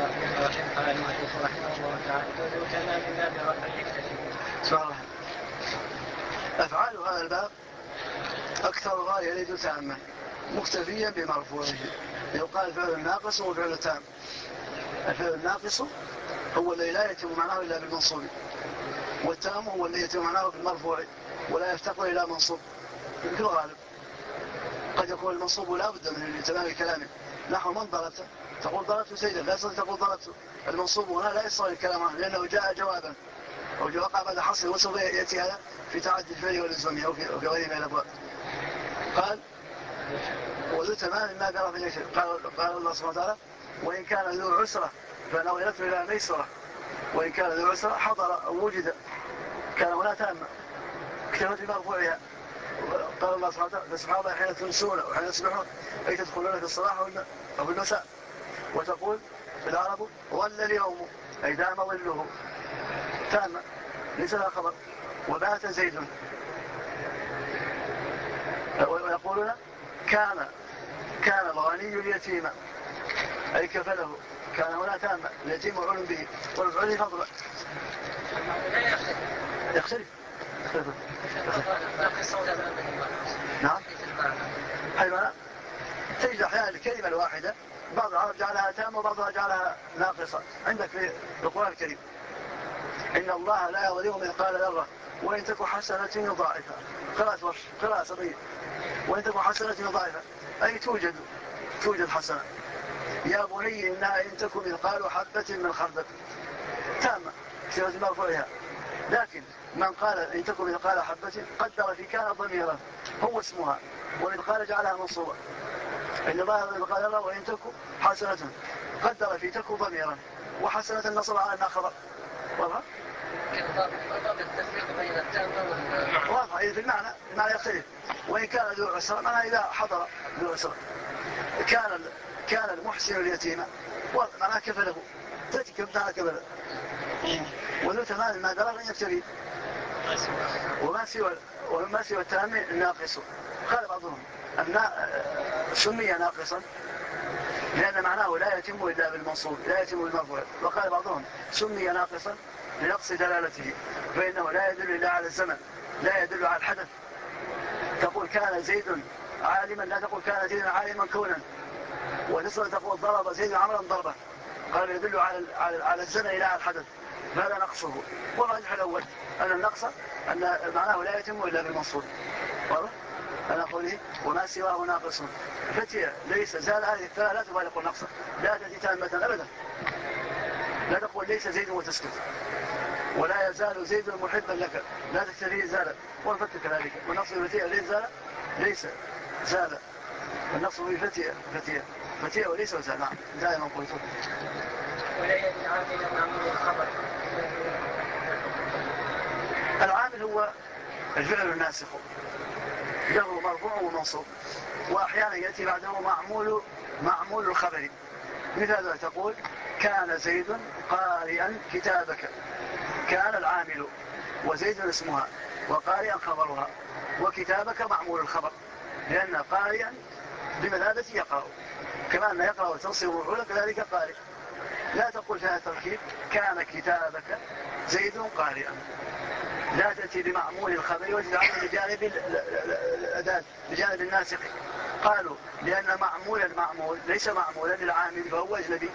قال المؤلف رحمه الله تعالى وذو تمام باب رفع يكتفي. سؤال. أفعال هذا الباب أكثرها يلد تاما مكتفيا بمرفوعه. يقال فعل ناقص وفعل تام. الفعل الناقص هو الذي لا يتم معناه إلا بالمنصوب، والتام هو الذي يتم معناه بالمرفوع ولا يفتقر إلى منصوب في الغالب. قد يكون المنصوب لا بد من تمام كلامه، نحو من ضربت تقول ضربت زيدا، لا يصير تقول ضربت. المنصوب هنا لا يصير الكلام عنه لأنه جاء جوابا أو وقع بعد حصر، وسوف يأتي هذا في تعدي الفعل واللزومية أو في غيره من الأبواب. قال وذو تمام ما برفع يكتفي. قال الله سبحانه وتعالى وإن كان ذو عسرة فنظرة إلى ميسرة. وإن كان ذو عسرة حضر أو وجد كان هنا تامة اكتفت بمرفوعها. قال الله سبحانه وتعالى فسبحان الله حين تمسون وحين تصبحون أي تدخلون في الصباح أو في المساء. وتقول العرب ظل اليوم أي دام ظله تامة ليس لها خبر. وبات زيد. ويقولون كان الغني اليتيم أي كفله. كان هنا تامة اليتيم مفعول به والمفعول به فضلا. يختلف. نعم. حيوانات تجد أحيانا الكلمة الواحدة بعض العرب جعلها تامة وبعضها جعلها ناقصة. عندك في القرآن الكريم إن الله لا يظلم مثقال ذرة وإن تك حسنة يضاعفها. قراءة صغيرة. وإن تك حسنة يضاعفها أي توجد حسنة. يا بني إنها إن تك مثقال حبة من خردل تامة اكتفت بمرفوعها. لكن من قال إن تك مثقال حبة قدر في كان ضميرا هو اسمها ومثقال جعلها منصوبة. إن الله مثقال ذرة وإن تك حسنة قدر في تك ضميرا وحسنة النصب على أنها خبر. واضح؟ ضابط التفريق بين التامة واضح. في المعنى يختلف. وإن كان ذو عسرة معناها إذا حضر ذو عسرة. كان المحسن اليتيم معناها كفله تأتي كمتها كفله. وذو تمام ما بلغ أن يكتفي. وما سوى التام ناقص. قال بعضهم سمي ناقصا لأن معناه لا يتم إلا بالمنصوب لا يتم بالمرفوع. وقال بعضهم سمي ناقصا لنقص دلالته فإنه لا يدل إلا على الزمن لا يدل على الحدث. تقول كان زيد عالما لا تقول كان زيد عالما كونا. وتصل تقول ضرب زيد عمرا ضربا. قال يدل على الزمن لا على الحدث. هذا نقصه. والراجح الأول أن النقص أن معناه لا يتم إلا بالمنصوب. واضح؟ أنا أقول وما سواه ناقص. فتي ليس زال هذه فلا لا تبالغ نقصا لا تأتي تامة أبدا. لا تقول ليس زيد وتسكت. ولا يزال زيد محبا لك لا تكتفي زال. والفتح كذلك. والنقص بفتية ليس زال ليس زال. النقص بفتية وليس وزال. نعم دائما قلت. ولا يدل عامل معمول الخبر. العامل هو الفعل الناسخ له مرفوع ومنصوب وأحيانا يأتي بعده معمول الخبر. مثال تقول كان زيد قارئا كتابك. كان العامل وزيد اسمها وقارئا خبرها وكتابك معمول الخبر لأن قارئا بمثابة يقرأ كما أن يقرأ وتنصب مفعولا كذلك قارئ. لا تقول فيها تركيب كان كتابك زيد قارئا. لا تأتي بمعمول الخبر وتجعله بجانب الناسخ. قالوا لأن معمول المعمول ليس معمولا للعامل فهو أجنبي.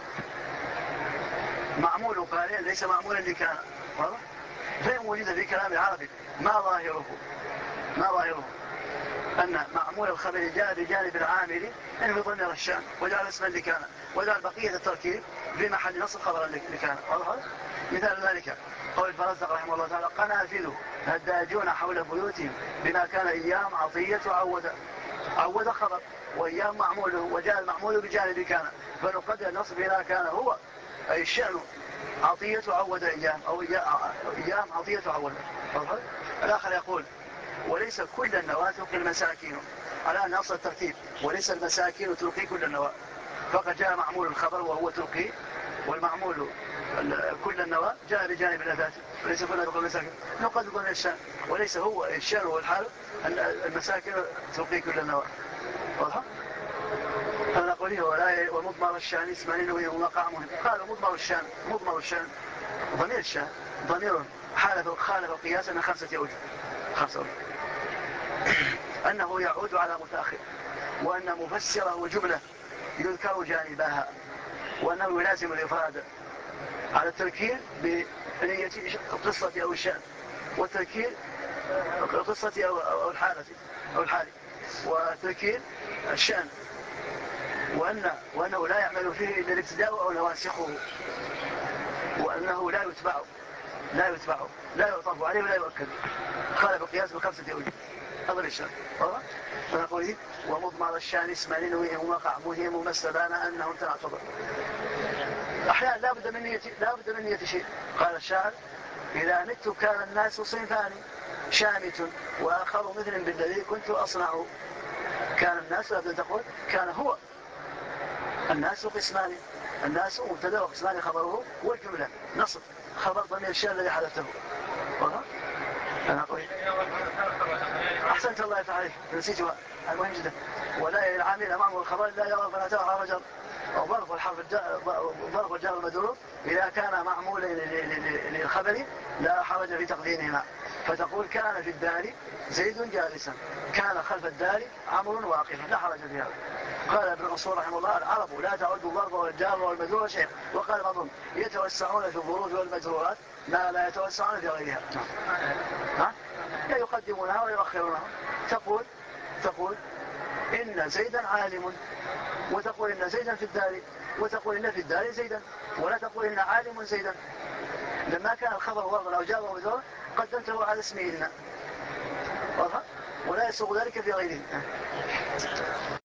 معمول قارئ ليس معمولا لكان. فإن وجد في كلام العربي ما ظاهره أن معمول الخبر جاء بجانب العامل إنه يضمر الشأن وجعل اسما لكان وجعل بقية التركيب في محل نصب خبرا لكان. مثال ذلك قول الفرزدق رحمه الله تعالى قنافذ هداجون حول بيوتهم بما كان أيام عطية عود خبر وأيام معموله وجاء المعمول بجانب كان فنقدر نصب إلى كان هو أي الشأن عطية عود أيام أو أيام عطية عود. الآخر يقول وليس كل النواة تلقي المساكين على أن أصل التركيب وليس المساكين تلقي كل النواة فقد جاء معمول الخبر وهو تلقي والمعمول كل النواة جاء بجانب الأداة وليس كل تلقي المساكين نقد يكون الشأن وليس هو الشأن والحال أن المساكين تلقي كل النواة. واضح؟ فنقول ومضمر الشان اسمان نوي ومقع مهم. قال مضمر الشان ضمير الشان ضمير خالف القياس من 5 أوجه. أنه يعود على متأخر، وأن مفسره جملة يذكر جانبها، وأنه يلازم الإفراد على التذكير بنية القصة أو الشأن، والتذكير القصة أو الحالة، والتذكير الشأن، وأنه لا يعمل فيه إلا الابتداء أو نواسخه، وأنه لا يتبع لا يعطف عليه ولا يؤكد. خالف القياس ب5 أوجه. هذا الشأن واضح؟ فنقول ومضمر الشان اسمان نويه وقع مهم ما استبان أنه امتنع تضر. أحيانا لا بد من نية شيء. قال الشاعر إذا مت كان الناس صنفان شامت وآخر مثل بالذي كنت أصنع. كان الناس لا تقول كان هو. الناس قسمان، الناس مبتدا وقسمان خبره والجملة نصب خبر ضمير الشيء الذي حدثه. واضح؟ أنا أقول أحسنت الله يفعله نسيتها المهم جدا. ولا العامل أمامه الخبر لا يرى فلا ترى حرج أو ظرف الجار المجرور إذا كان معمولا للخبر لا حرج في تقديمهما. فتقول كان في الدار زيد جالسا، كان خلف الدار عمرو واقفا، لا حرج في هذا. قال ابن منصور رحمه الله العرب لا تعد الظرف والجار والمجرور شيء. وقال بعضهم يتوسعون في الظروف والمجرورات ما لا يتوسعون في غيرها. لا يقدمونها ويؤخرونها. تقول إن زيدا عالم، وتقول إن زيدا في الدار، وتقول إن في الدار زيدا، ولا تقول إن عالم زيدا. لما كان الخبر واضح أو جار ومجرور قدمته على اسمه إن، ولا يسوغ ذلك في غيره.